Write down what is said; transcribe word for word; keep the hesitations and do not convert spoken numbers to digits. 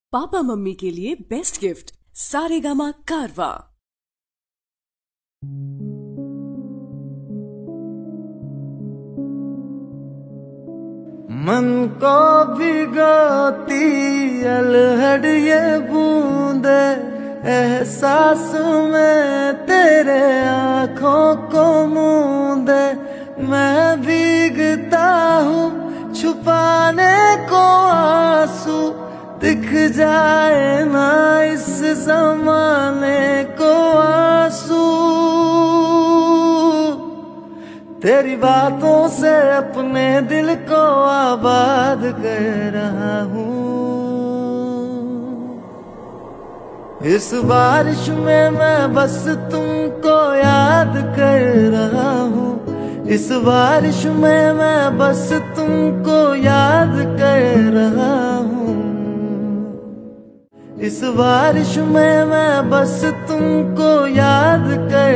Papa mummy के लिए best gift Saregama कारवा। मन को भिगोती अलहड़ ये बूंदे, एहसास में तेरे आँखों को मूंदे। मैं भीगता हूँ छुपाने को आंसू, दिख जाए ना इस ज़माने को आंसू। तेरी बातों से अपने दिल को आबाद कर रहा हूँ। इस बारिश में मैं बस तुमको याद कर रहा हूँ। इस बारिश में मैं बस तुमको याद कर रहा हूँ। इस बारिश में मैं बस तुमको याद कर